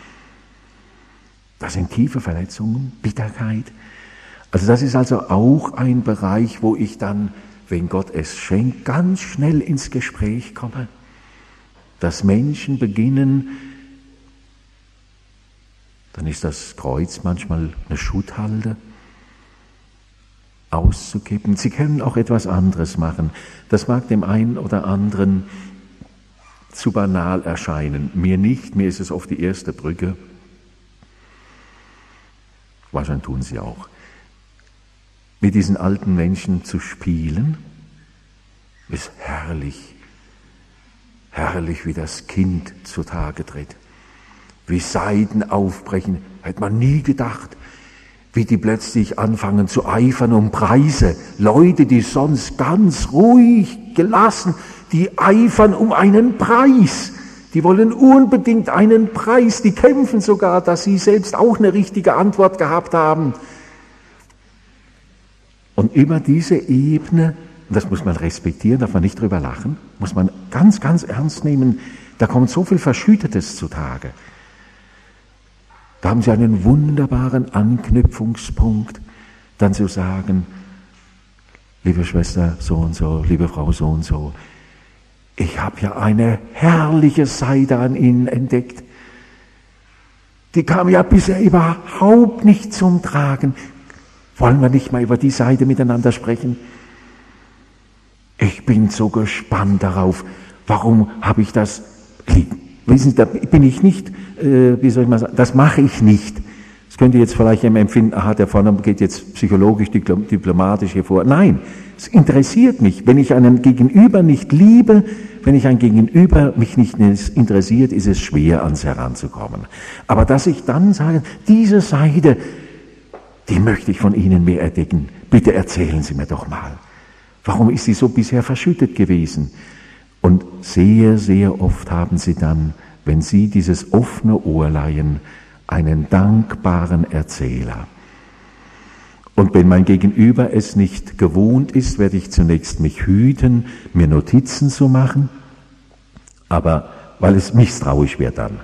Das sind tiefe Verletzungen, Bitterkeit. Also das ist also auch ein Bereich, wo ich dann, wenn Gott es schenkt, ganz schnell ins Gespräch komme. Dass Menschen beginnen, dann ist das Kreuz manchmal eine Schutthalde, auszukippen. Sie können auch etwas anderes machen. Das mag dem einen oder anderen zu banal erscheinen. Mir nicht, mir ist es oft die erste Brücke. Wahrscheinlich tun sie auch. Mit diesen alten Menschen zu spielen, ist herrlich. Herrlich, wie das Kind zutage tritt. Wie Seiden aufbrechen, hätte man nie gedacht. Wie die plötzlich anfangen zu eifern um Preise. Leute, die sonst ganz ruhig, gelassen, die eifern um einen Preis. Die wollen unbedingt einen Preis. Die kämpfen sogar, dass sie selbst auch eine richtige Antwort gehabt haben. Und über diese Ebene, das muss man respektieren, darf man nicht drüber lachen, muss man ganz, ganz ernst nehmen, da kommt so viel Verschüttetes zutage. Da haben Sie einen wunderbaren Anknüpfungspunkt, dann zu sagen, liebe Schwester so und so, liebe Frau so und so, ich habe ja eine herrliche Seite an Ihnen entdeckt. Die kam ja bisher überhaupt nicht zum Tragen. Wollen wir nicht mal über die Seite miteinander sprechen? Ich bin so gespannt darauf, warum habe ich das, wissen Sie, da bin ich nicht, äh, wie soll ich mal sagen, das mache ich nicht. Das könnte jetzt vielleicht jemand empfinden, aha, der vorne geht jetzt psychologisch, diplomatisch hier vor. Nein, es interessiert mich. Wenn ich einen Gegenüber nicht liebe, wenn ich ein Gegenüber mich nicht interessiert, ist es schwer, ans Heranzukommen. Aber dass ich dann sage, diese Seite, die möchte ich von Ihnen mehr entdecken. Bitte erzählen Sie mir doch mal. Warum ist sie so bisher verschüttet gewesen? Und sehr, sehr oft haben Sie dann, wenn Sie dieses offene Ohr leihen, einen dankbaren Erzähler. Und wenn mein Gegenüber es nicht gewohnt ist, werde ich zunächst mich hüten, mir Notizen zu machen. aber weil es misstrauisch wird dann.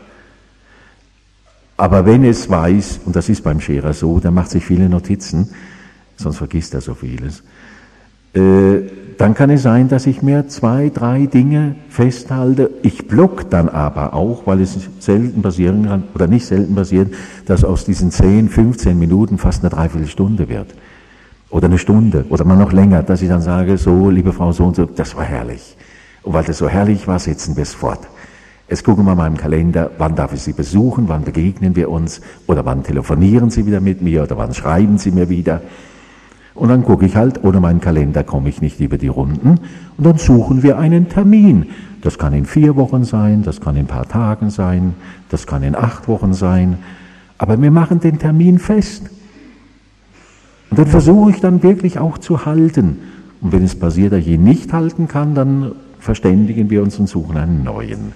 Aber wenn es weiß, und das ist beim Scherer so, der macht sich viele Notizen, sonst vergisst er so vieles, äh, dann kann es sein, dass ich mir zwei, drei Dinge festhalte. Ich block dann aber auch, weil es selten passieren kann, oder nicht selten passiert, dass aus diesen zehn, fünfzehn Minuten fast eine Dreiviertelstunde wird. Oder eine Stunde, oder mal noch länger, dass ich dann sage, so, liebe Frau so und so, das war herrlich. Und weil das so herrlich war, setzen wir es fort. Jetzt gucken wir mal im Kalender, wann darf ich Sie besuchen, wann begegnen wir uns, oder wann telefonieren Sie wieder mit mir, oder wann schreiben Sie mir wieder. Und dann gucke ich halt, ohne meinen Kalender komme ich nicht über die Runden, und dann suchen wir einen Termin. Das kann in vier Wochen sein, das kann in ein paar Tagen sein, das kann in acht Wochen sein, aber wir machen den Termin fest. Und den versuche ich dann wirklich auch zu halten. Und wenn es passiert, dass ich ihn nicht halten kann, dann verständigen wir uns und suchen einen neuen.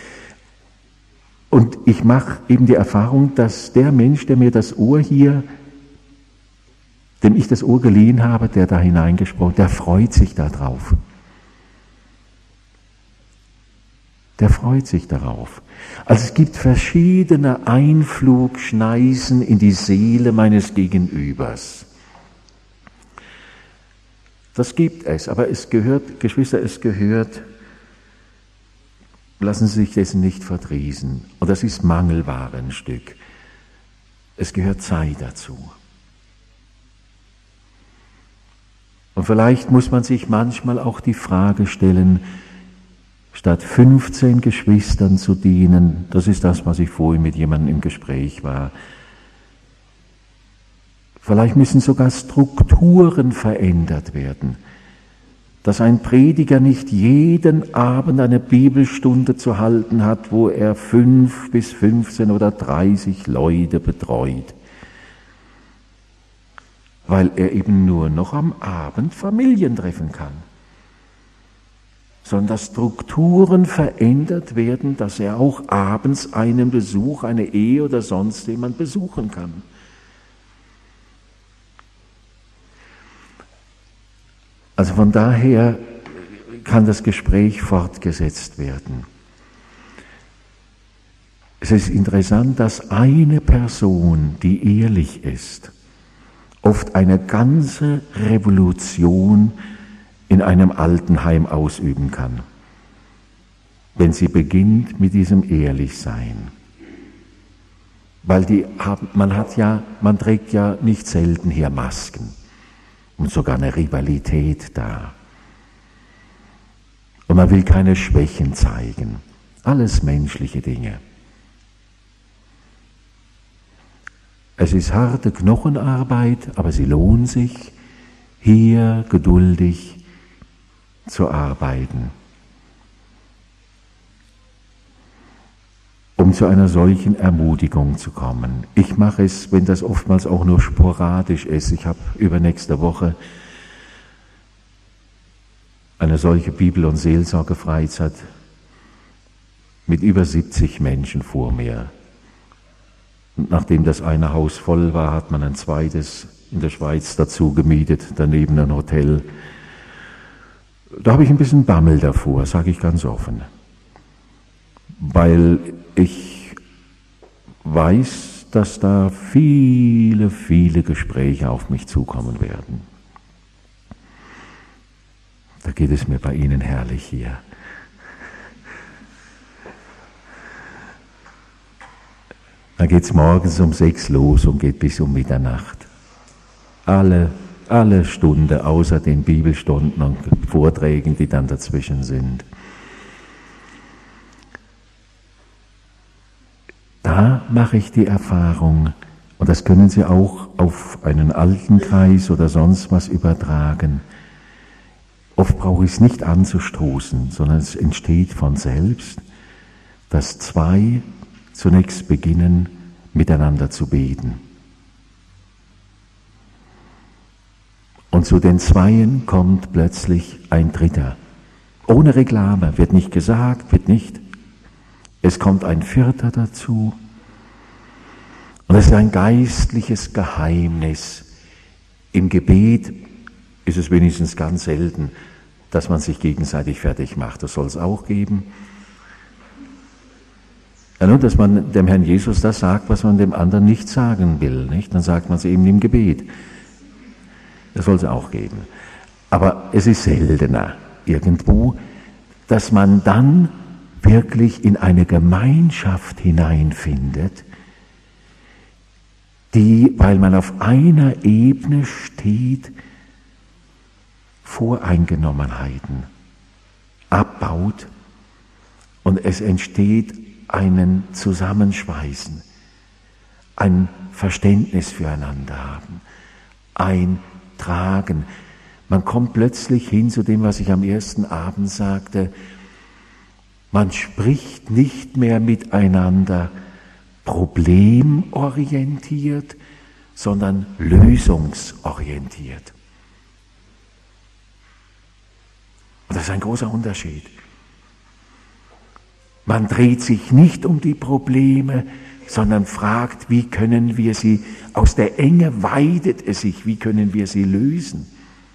Und ich mache eben die Erfahrung, dass der Mensch, der mir das Ohr hier, dem ich das Ohr geliehen habe, der da hineingesprochen, der freut sich darauf. Der freut sich darauf. Also es gibt verschiedene Einflugschneisen in die Seele meines Gegenübers. Das gibt es, aber es gehört, Geschwister, es gehört, lassen Sie sich dessen nicht verdrießen. Und das ist Mangelware ein Stück. Es gehört Zeit dazu. Und vielleicht muss man sich manchmal auch die Frage stellen, statt fünfzehn Geschwistern zu dienen, das ist das, was ich vorhin mit jemandem im Gespräch war, vielleicht müssen sogar Strukturen verändert werden, dass ein Prediger nicht jeden Abend eine Bibelstunde zu halten hat, wo er fünf bis fünfzehn oder dreißig Leute betreut, weil er eben nur noch am Abend Familien treffen kann, sondern dass Strukturen verändert werden, dass er auch abends einen Besuch, eine Ehe oder sonst jemand besuchen kann. Also von daher kann das Gespräch fortgesetzt werden. Es ist interessant, dass eine Person, die ehrlich ist, oft eine ganze Revolution in einem Altenheim ausüben kann, wenn sie beginnt mit diesem Ehrlichsein. Weil die haben, man hat ja, man trägt ja nicht selten hier Masken und sogar eine Rivalität da. Und man will keine Schwächen zeigen. Alles menschliche Dinge. Es ist harte Knochenarbeit, aber sie lohnt sich, hier geduldig zu arbeiten, um zu einer solchen Ermutigung zu kommen. Ich mache es, wenn das oftmals auch nur sporadisch ist. Ich habe übernächste Woche eine solche Bibel- und Seelsorgefreizeit mit über siebzig Menschen vor mir. Und nachdem das eine Haus voll war, hat man ein zweites in der Schweiz dazu gemietet, daneben ein Hotel. Da habe ich ein bisschen Bammel davor, sage ich ganz offen. Weil ich weiß, dass da viele, viele Gespräche auf mich zukommen werden. Da geht es mir bei Ihnen herrlich hier. Dann geht es morgens um sechs los und geht bis um Mitternacht. Alle, alle Stunde, außer den Bibelstunden und Vorträgen, die dann dazwischen sind. Da mache ich die Erfahrung, und das können Sie auch auf einen Altenkreis oder sonst was übertragen. Oft brauche ich es nicht anzustoßen, sondern es entsteht von selbst, dass zwei zunächst beginnen, miteinander zu beten. Und zu den Zweien kommt plötzlich ein Dritter. Ohne Reklame, wird nicht gesagt, wird nicht. Es kommt ein Vierter dazu. Und es ist ein geistliches Geheimnis. Im Gebet ist es wenigstens ganz selten, dass man sich gegenseitig fertig macht. Das soll es auch geben. Ja, nur, dass man dem Herrn Jesus das sagt, was man dem anderen nicht sagen will, nicht? Dann sagt man es eben im Gebet. Das soll es auch geben. Aber es ist seltener irgendwo, dass man dann wirklich in eine Gemeinschaft hineinfindet, die, weil man auf einer Ebene steht, Voreingenommenheiten abbaut und es entsteht ein Zusammenschweißen, ein Verständnis füreinander haben, ein Tragen. Man kommt plötzlich hin zu dem, was ich am ersten Abend sagte, man spricht nicht mehr miteinander problemorientiert, sondern lösungsorientiert. Und das ist ein großer Unterschied. Man dreht sich nicht um die Probleme, sondern fragt, wie können wir sie, aus der Enge weidet es sich, wie können wir sie lösen?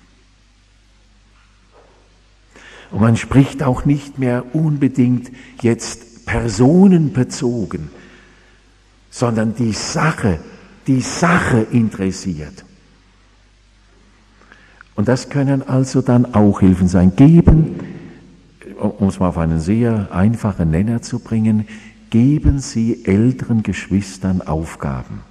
Und man spricht auch nicht mehr unbedingt jetzt personenbezogen, sondern die Sache, die Sache interessiert. Und das können also dann auch Hilfen sein. Geben, um es mal auf einen sehr einfachen Nenner zu bringen, geben Sie älteren Geschwistern Aufgaben.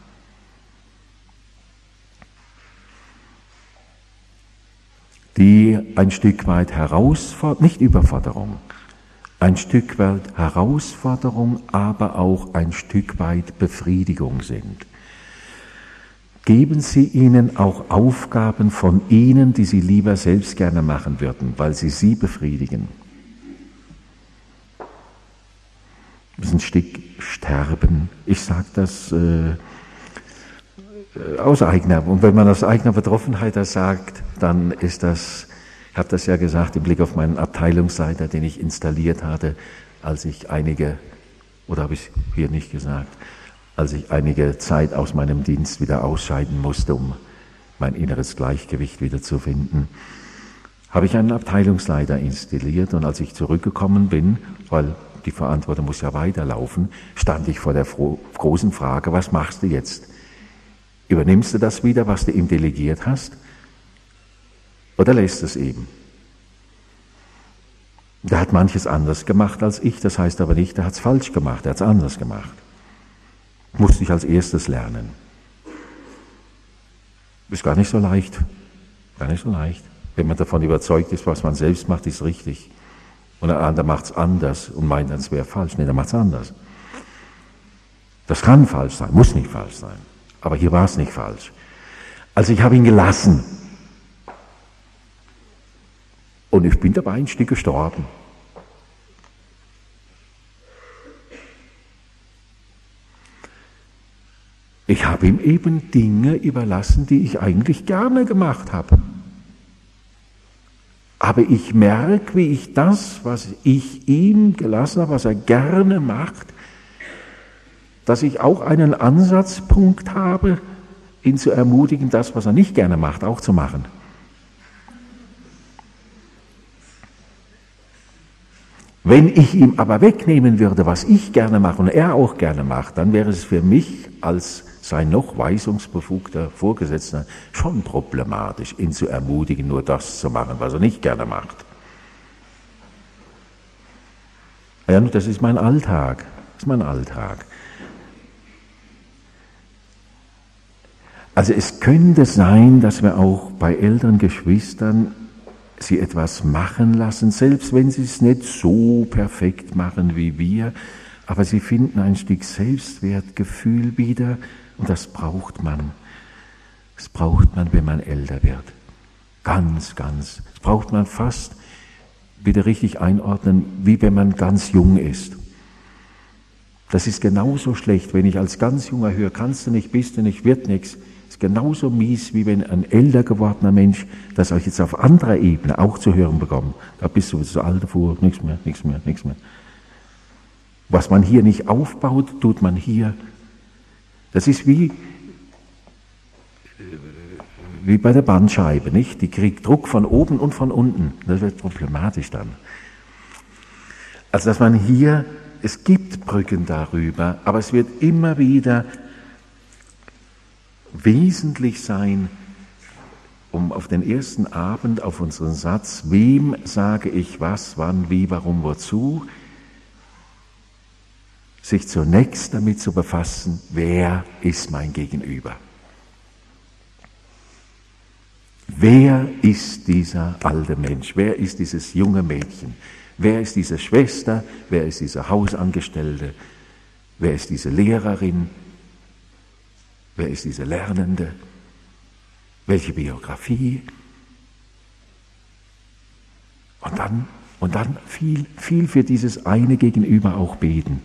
Die ein Stück weit Herausforderung, nicht Überforderung, ein Stück weit Herausforderung, aber auch ein Stück weit Befriedigung sind. Geben Sie ihnen auch Aufgaben von Ihnen, die Sie lieber selbst gerne machen würden, weil sie Sie befriedigen. Das ist ein Stück Sterben. Ich sage das äh, aus eigener, und wenn man aus eigener Betroffenheit das sagt, dann ist das, ich habe das ja gesagt, im Blick auf meinen Abteilungsleiter, den ich installiert hatte, als ich einige, oder habe ich hier nicht gesagt, als ich einige Zeit aus meinem Dienst wieder ausscheiden musste, um mein inneres Gleichgewicht wieder zu finden, habe ich einen Abteilungsleiter installiert, und als ich zurückgekommen bin, weil die Verantwortung muss ja weiterlaufen, stand ich vor der großen Frage, was machst du jetzt? Übernimmst du das wieder, was du ihm delegiert hast? Oder lässt es eben? Der hat manches anders gemacht als ich, das heißt aber nicht, er hat es falsch gemacht, er hat es anders gemacht. Musste ich als erstes lernen. Ist gar nicht so leicht. Gar nicht so leicht. Wenn man davon überzeugt ist, was man selbst macht, ist richtig. Und der andere macht es anders und meint, es wäre falsch. Nee, der macht es anders. Das kann falsch sein, muss nicht falsch sein. Aber hier war es nicht falsch. Also ich habe ihn gelassen. Und ich bin dabei ein Stück gestorben. Ich habe ihm eben Dinge überlassen, die ich eigentlich gerne gemacht habe. Aber ich merke, wie ich das, was ich ihm gelassen habe, was er gerne macht, dass ich auch einen Ansatzpunkt habe, ihn zu ermutigen, das, was er nicht gerne macht, auch zu machen. Wenn ich ihm aber wegnehmen würde, was ich gerne mache und er auch gerne macht, dann wäre es für mich als sein noch weisungsbefugter Vorgesetzter schon problematisch, ihn zu ermutigen, nur das zu machen, was er nicht gerne macht. Ja, das ist mein Alltag. Das ist mein Alltag. Also es könnte sein, dass wir auch bei älteren Geschwistern sie etwas machen lassen, selbst wenn sie es nicht so perfekt machen wie wir, aber sie finden ein Stück Selbstwertgefühl wieder, und das braucht man. Das braucht man, wenn man älter wird. Ganz, ganz. Das braucht man fast, wieder richtig einordnen, wie wenn man ganz jung ist. Das ist genauso schlecht, wenn ich als ganz Junger höre, kannst du nicht, bist du nicht, wird nichts. Das ist genauso mies, wie wenn ein älter gewordener Mensch das euch jetzt auf anderer Ebene auch zu hören bekommt. Da bist du so alt vor, nichts mehr, nichts mehr, nichts mehr. Was man hier nicht aufbaut, tut man hier. Das ist wie, wie bei der Bandscheibe, nicht? Die kriegt Druck von oben und von unten. Das wird problematisch dann. Also, dass man hier es gibt Brücken darüber, aber es wird immer wieder wesentlich sein, um auf den ersten Abend, auf unseren Satz, wem sage ich was, wann, wie, warum, wozu, sich zunächst damit zu befassen, wer ist mein Gegenüber? Wer ist dieser alte Mensch? Wer ist dieses junge Mädchen? Wer ist diese Schwester? Wer ist diese Hausangestellte? Wer ist diese Lehrerin? Wer ist diese Lernende? Welche Biografie? Und dann, und dann viel, viel für dieses eine Gegenüber auch beten.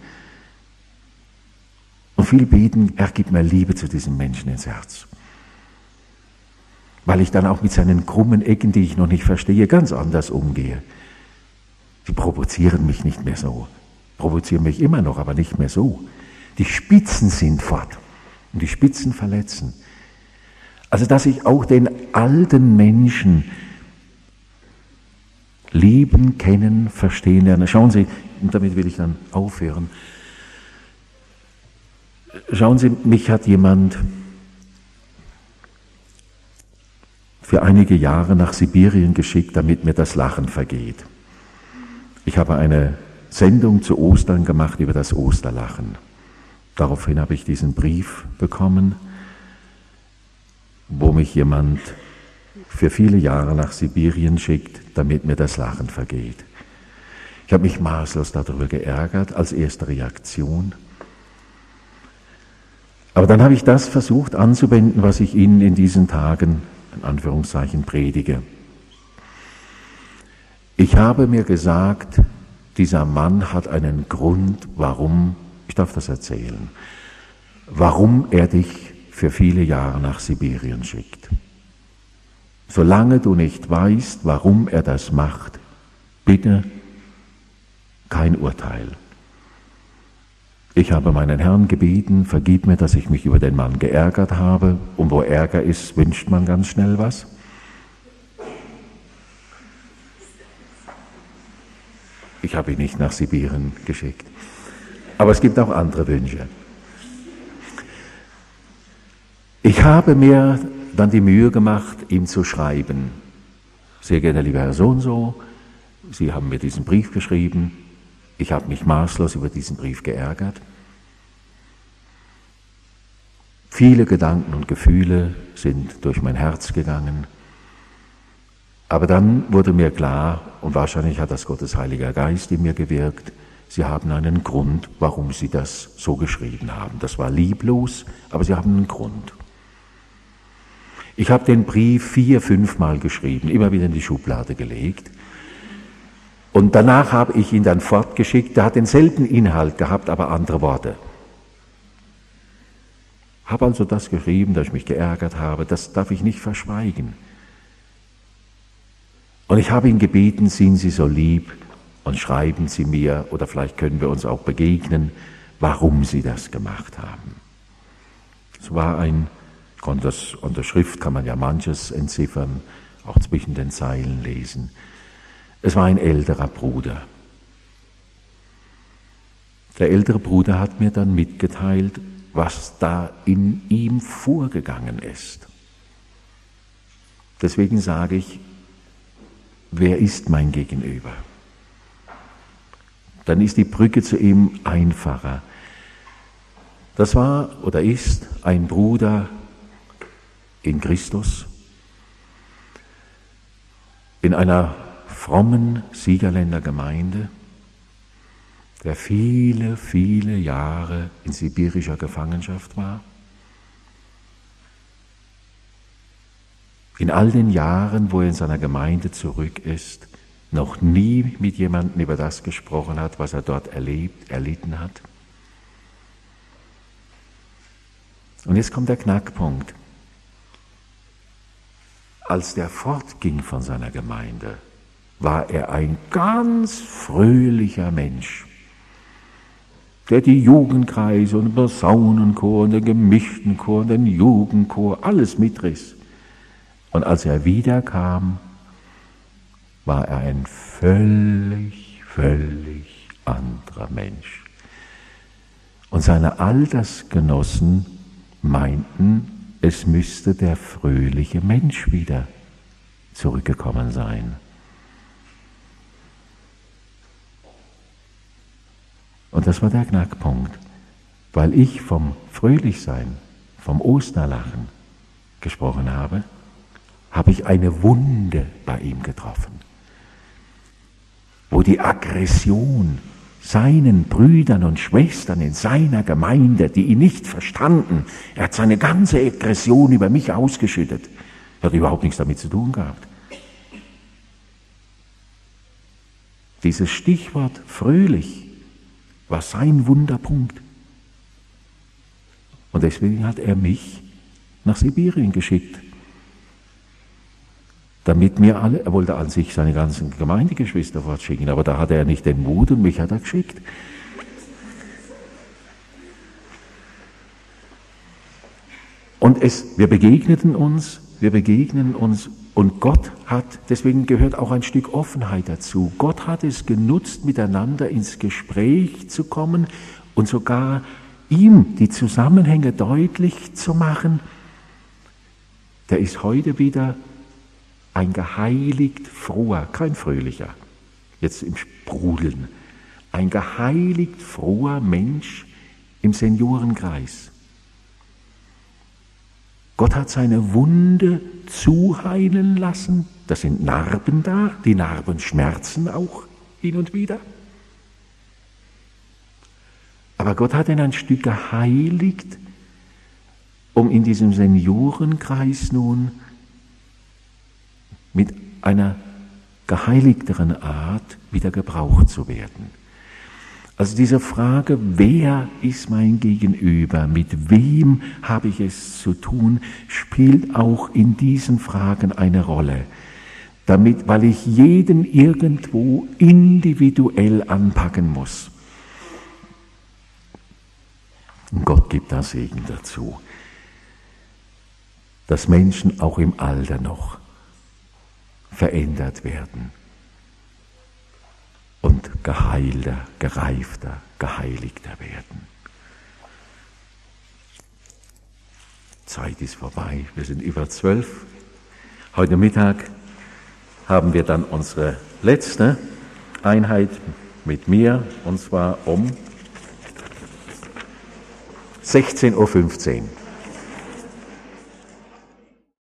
Und viel beten, Herr, gib mir Liebe zu diesem Menschen ins Herz. Weil ich dann auch mit seinen krummen Ecken, die ich noch nicht verstehe, ganz anders umgehe. Die provozieren mich nicht mehr so. Provozieren mich immer noch, aber nicht mehr so. Die Spitzen sind fort. Und die Spitzen verletzen. Also, dass ich auch den alten Menschen lieben, kennen, verstehen lerne. Schauen Sie, und damit will ich dann aufhören. Schauen Sie, mich hat jemand für einige Jahre nach Sibirien geschickt, damit mir das Lachen vergeht. Ich habe eine Sendung zu Ostern gemacht über das Osterlachen. Daraufhin habe ich diesen Brief bekommen, wo mich jemand für viele Jahre nach Sibirien schickt, damit mir das Lachen vergeht. Ich habe mich maßlos darüber geärgert, als erste Reaktion. Aber dann habe ich das versucht anzuwenden, was ich Ihnen in diesen Tagen, in Anführungszeichen, predige. Ich habe mir gesagt, dieser Mann hat einen Grund, warum, ich darf das erzählen, warum er dich für viele Jahre nach Sibirien schickt. Solange du nicht weißt, warum er das macht, bitte kein Urteil. Ich habe meinen Herrn gebeten, vergib mir, dass ich mich über den Mann geärgert habe. Und wo Ärger ist, wünscht man ganz schnell was. Ich habe ihn nicht nach Sibirien geschickt. Aber es gibt auch andere Wünsche. Ich habe mir dann die Mühe gemacht, ihm zu schreiben. Sehr geehrter lieber Herr so und so, Sie haben mir diesen Brief geschrieben. Ich habe mich maßlos über diesen Brief geärgert. Viele Gedanken und Gefühle sind durch mein Herz gegangen. Aber dann wurde mir klar, und wahrscheinlich hat das Gottes Heiliger Geist in mir gewirkt, Sie haben einen Grund, warum Sie das so geschrieben haben. Das war lieblos, aber Sie haben einen Grund. Ich habe den Brief vier, fünfmal geschrieben, immer wieder in die Schublade gelegt. Und danach habe ich ihn dann fortgeschickt, der hat denselben Inhalt gehabt, aber andere Worte. Habe also das geschrieben, dass ich mich geärgert habe, das darf ich nicht verschweigen. Und ich habe ihn gebeten, seien Sie so lieb und schreiben Sie mir, oder vielleicht können wir uns auch begegnen, warum Sie das gemacht haben. Es war ein, und das, an der Schrift kann man ja manches entziffern, auch zwischen den Zeilen lesen. Es war ein älterer Bruder. Der ältere Bruder hat mir dann mitgeteilt, was da in ihm vorgegangen ist. Deswegen sage ich, wer ist mein Gegenüber? Dann ist die Brücke zu ihm einfacher. Das war oder ist ein Bruder in Christus, in einer frommen Siegerländer Gemeinde, der viele, viele Jahre in sibirischer Gefangenschaft war. In all den Jahren, wo er in seiner Gemeinde zurück ist, noch nie mit jemandem über das gesprochen hat, was er dort erlebt, erlitten hat. Und jetzt kommt der Knackpunkt. Als der fortging von seiner Gemeinde, war er ein ganz fröhlicher Mensch, der die Jugendkreise und den Posaunenchor und den gemischten Chor und den Jugendchor alles mitriss. Und als er wiederkam, war er ein völlig, völlig anderer Mensch. Und seine Altersgenossen meinten, es müsste der fröhliche Mensch wieder zurückgekommen sein. Und das war der Knackpunkt, weil ich vom Fröhlichsein, vom Osterlachen gesprochen habe, habe ich eine Wunde bei ihm getroffen, wo die Aggression seinen Brüdern und Schwestern in seiner Gemeinde, die ihn nicht verstanden, er hat seine ganze Aggression über mich ausgeschüttet, er hat überhaupt nichts damit zu tun gehabt. Dieses Stichwort fröhlich war sein Wunderpunkt. Und deswegen hat er mich nach Sibirien geschickt. Damit mir alle, er wollte an sich seine ganzen Gemeindegeschwister fortschicken, aber da hatte er nicht den Mut und mich hat er geschickt. Und es, wir begegneten uns, wir begegnen uns und Gott hat, deswegen gehört auch ein Stück Offenheit dazu, Gott hat es genutzt, miteinander ins Gespräch zu kommen und sogar ihm die Zusammenhänge deutlich zu machen. Der ist heute wieder ein geheiligt froher, kein fröhlicher, jetzt im Sprudeln, ein geheiligt froher Mensch im Seniorenkreis. Gott hat seine Wunde zuheilen lassen, da sind Narben da, die Narben schmerzen auch hin und wieder. Aber Gott hat ihn ein Stück geheiligt, um in diesem Seniorenkreis nun mit einer geheiligteren Art wieder gebraucht zu werden. Also diese Frage, wer ist mein Gegenüber, mit wem habe ich es zu tun, spielt auch in diesen Fragen eine Rolle. Damit, weil ich jeden irgendwo individuell anpacken muss. Und Gott gibt da Segen dazu, dass Menschen auch im Alter noch verändert werden und geheilter, gereifter, geheiligter werden. Zeit ist vorbei, wir sind über zwölf. Heute Mittag haben wir dann unsere letzte Einheit mit mir, und zwar um sechzehn Uhr fünfzehn.